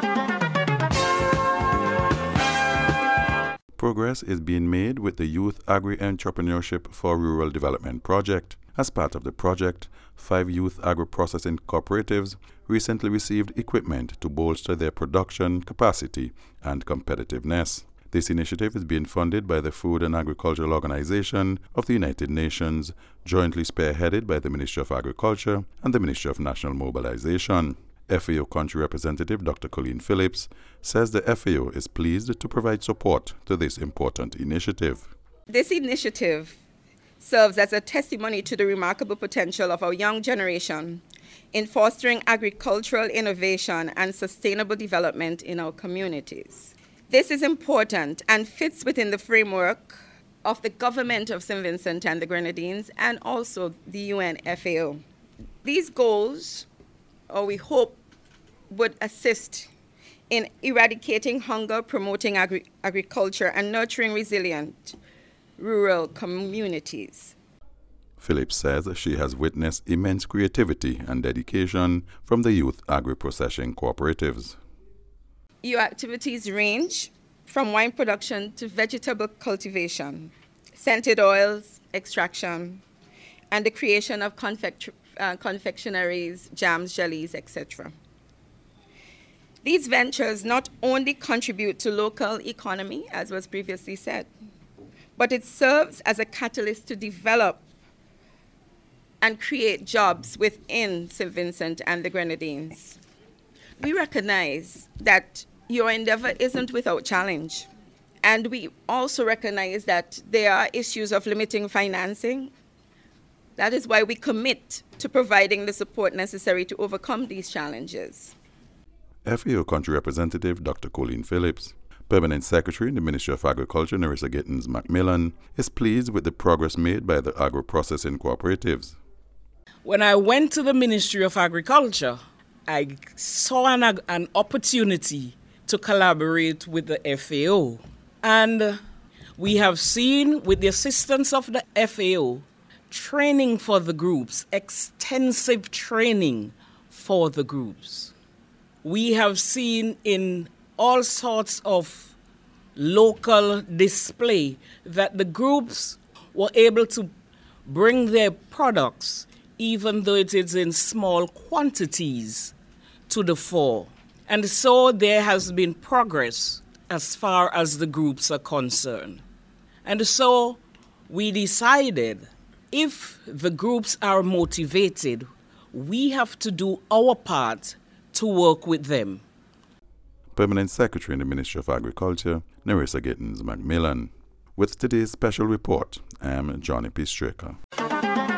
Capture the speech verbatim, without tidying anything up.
Progress is being made with the Youth Agri-Entrepreneurship for Rural Development project. As part of the project, five youth agro-processing cooperatives recently received equipment to bolster their production capacity and competitiveness. This initiative is being funded by the Food and Agricultural Organization of the United Nations, jointly spearheaded by the Ministry of Agriculture and the Ministry of National Mobilization. F A O Country Representative Doctor Colleen Phillips says the F A O is pleased to provide support to this important initiative. This initiative serves as a testimony to the remarkable potential of our young generation in fostering agricultural innovation and sustainable development in our communities. This is important and fits within the framework of the government of Saint Vincent and the Grenadines and also the U N F A O. These goals, or we hope, would assist in eradicating hunger, promoting agri- agriculture, and nurturing resilient rural communities. Phillips says she has witnessed immense creativity and dedication from the youth agri-processing cooperatives. Your activities range from wine production to vegetable cultivation, scented oils, extraction, and the creation of confect- uh, confectionaries, jams, jellies, et cetera. These ventures not only contribute to local economy, as was previously said, but it serves as a catalyst to develop and create jobs within Saint Vincent and the Grenadines. We recognize that your endeavor isn't without challenge, and we also recognize that there are issues of limiting financing. That is why we commit to providing the support necessary to overcome these challenges. F A O Country Representative Doctor Colleen Phillips, Permanent Secretary in the Ministry of Agriculture Nerissa Gittins McMillan, is pleased with the progress made by the agro-processing cooperatives. When I went to the Ministry of Agriculture, I saw an, an opportunity to collaborate with the F A O. And we have seen, with the assistance of the F A O, training for the groups, extensive training for the groups. We have seen in all sorts of local display that the groups were able to bring their products, even though it is in small quantities, to the fore. And so there has been progress as far as the groups are concerned. And so we decided if the groups are motivated, we have to do our part to work with them. Permanent Secretary in the Ministry of Agriculture, Nerissa Gittins McMillan. With today's special report, I am Johnny P. Straker.